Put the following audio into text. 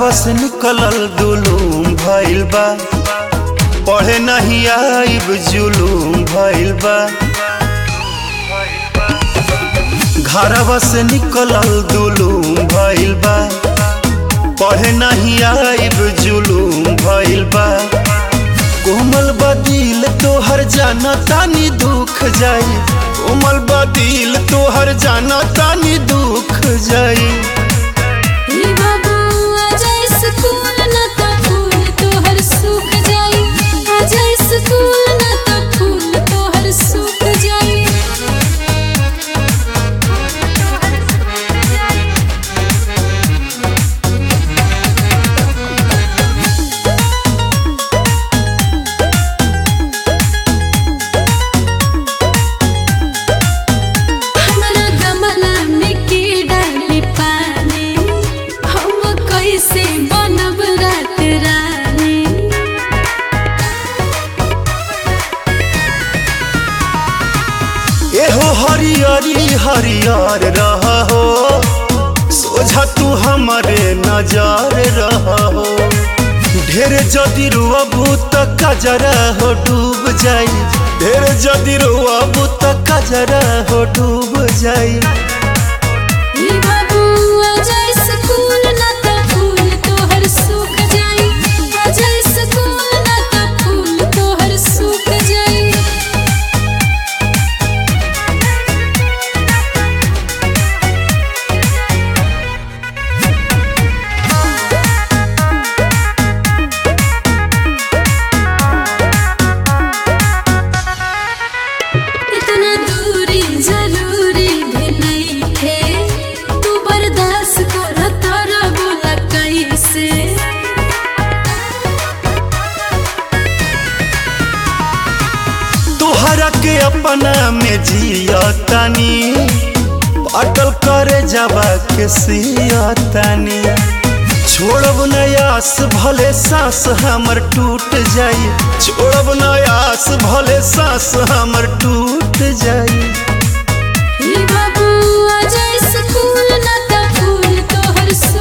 घरवा से निकलल दुलूम भइल बा, पढ़े नहीं आइब जुलूम भइल बा। घरवा से निकलल दुलूम भइल बा, पढ़े नहीं आइब जुलूम भइल बा। कोमल बदिल तोहर जाना तानी दुख जाई, कोमल बदिल तोहर जाना तानी दुख जाई। एहो हरियरी हरियर रहा हो, सोझा तू हमारे नजर रहा हो। ढेर जदि रोअबू त कजरा हो डूब जाई, ढेर जदि रोअबू त कजरा हो डूब जाई। तोहरा के अपना में जिया तानी, अटल करे जावा के सिया तानी। छोड़ब नयास भले सांस हमर टूट जाई, छोड़ब नयास भले सांस हमर टूट जाई।